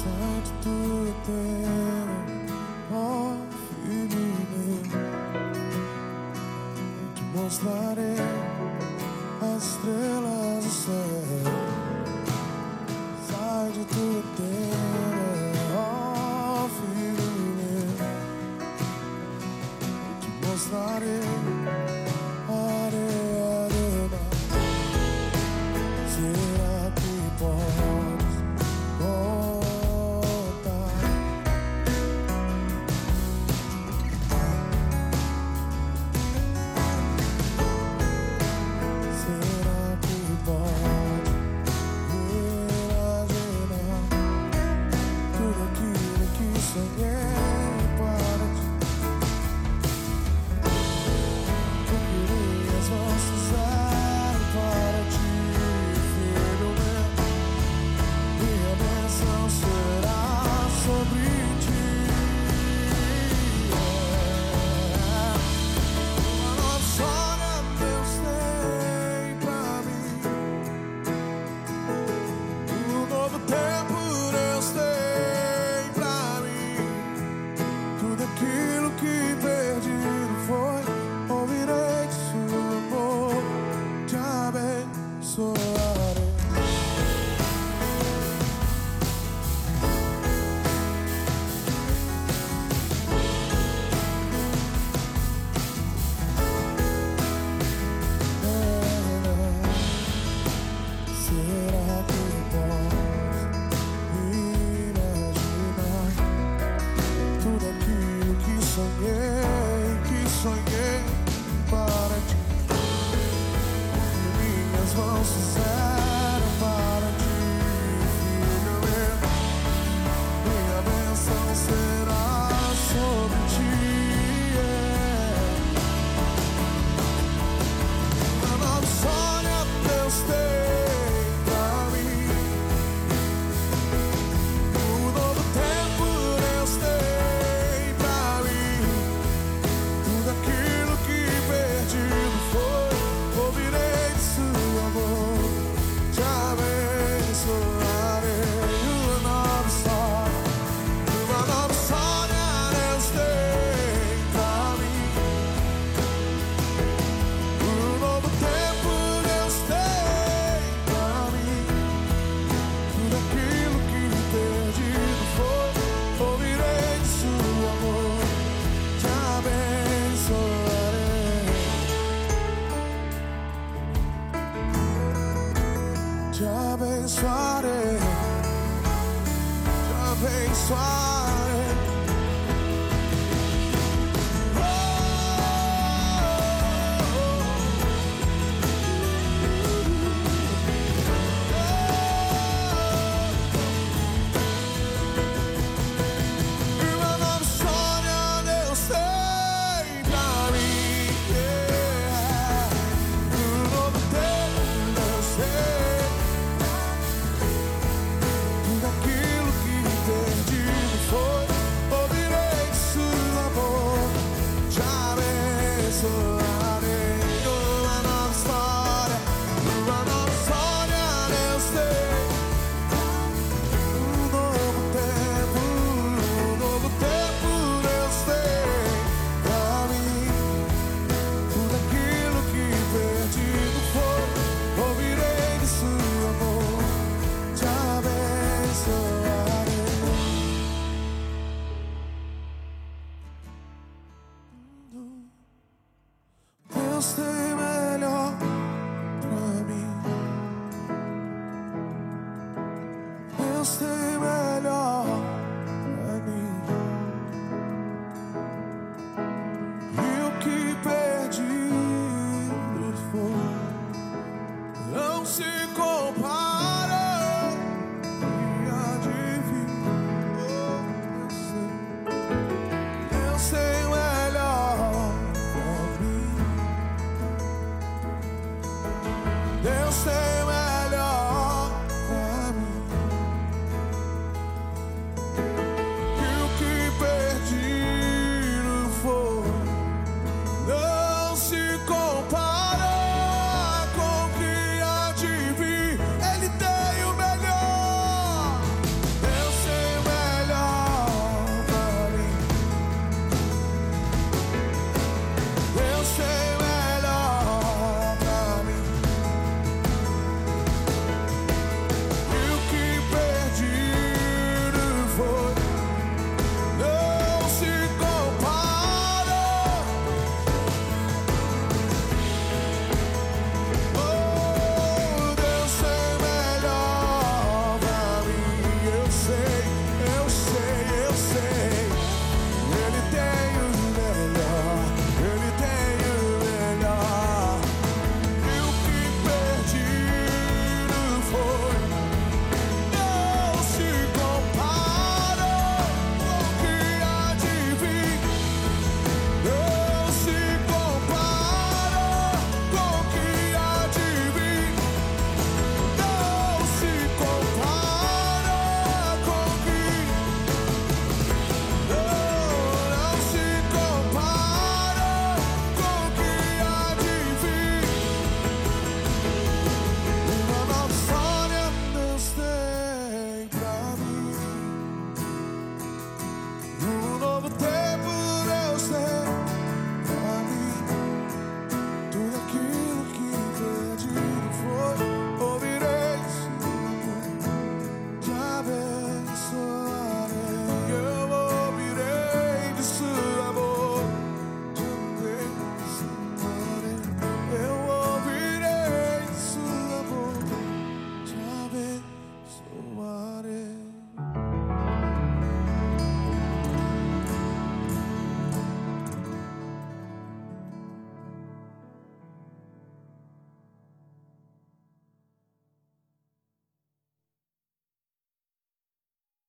Santo tu teu, ó Filho meu, eu te mostrarei as estrelas do céu. Sai de tu teu, ó Filho meu, eu te mostrarei a areia do mar. Será que podes voltar? Será que pode imaginar tudo aquilo que sonhei para ti? Tu querias mostrar para ti, filho meu, minha bênção será sobre ti. Uma nova história Deus tem pra mim, um novo tempo Deus tem pra mim. Tudo aquilo que perdido foi, ouvirei de seu amor, te abençoarei. Será que podes imaginar tudo aquilo que sonhei para ti? Minhas mãos fizeram para ti, filho meu, minha bênção será sobre ti. Uma nova história Deus tem pra mim, um novo tempo Deus tem pra mim. Tudo aquilo que perdido foi, ouvirei de seu amor, te abençoarei. Uma nova história Deus tem pra mim, um novo tempo Deus tem pra mim. Tudo aquilo que perdido foi, ouvirei de seu amor, te abençoarei. Te abençoarei, te abençoarei. Uma nova história Deus tem pra mim, um novo tempo Deus tem. Tudo aquilo que perdido foi, ouvirei de seu amor, te abençoarei. Uma nova história Deus tem, um novo tempo Deus tem pra mim. Tudo aquilo que perdido foi, ouvirei de seu amor, te abençoarei. Deus tem melhor pra mim. Deus tem